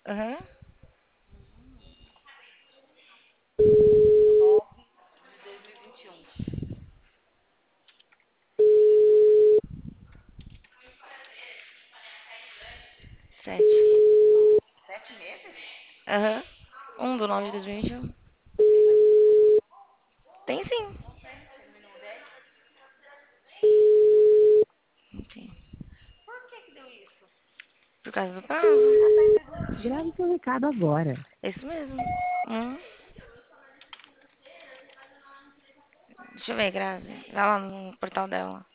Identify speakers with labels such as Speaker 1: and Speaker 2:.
Speaker 1: Aham.
Speaker 2: 2021.
Speaker 1: 7.
Speaker 2: 7 meses?
Speaker 1: Aham. 1 de 9 de
Speaker 2: Ó,
Speaker 1: 2021.
Speaker 2: tem mais um.
Speaker 1: Tem sim.
Speaker 2: Não tem, terminou 10.
Speaker 1: Não tem.
Speaker 2: Por que que deu isso?
Speaker 1: Por causa do prazo.
Speaker 2: Ah, tá em 2021?
Speaker 3: Grave seu recado agora.
Speaker 1: É isso mesmo. Deixa eu ver, Grazi. Vai lá no portal dela.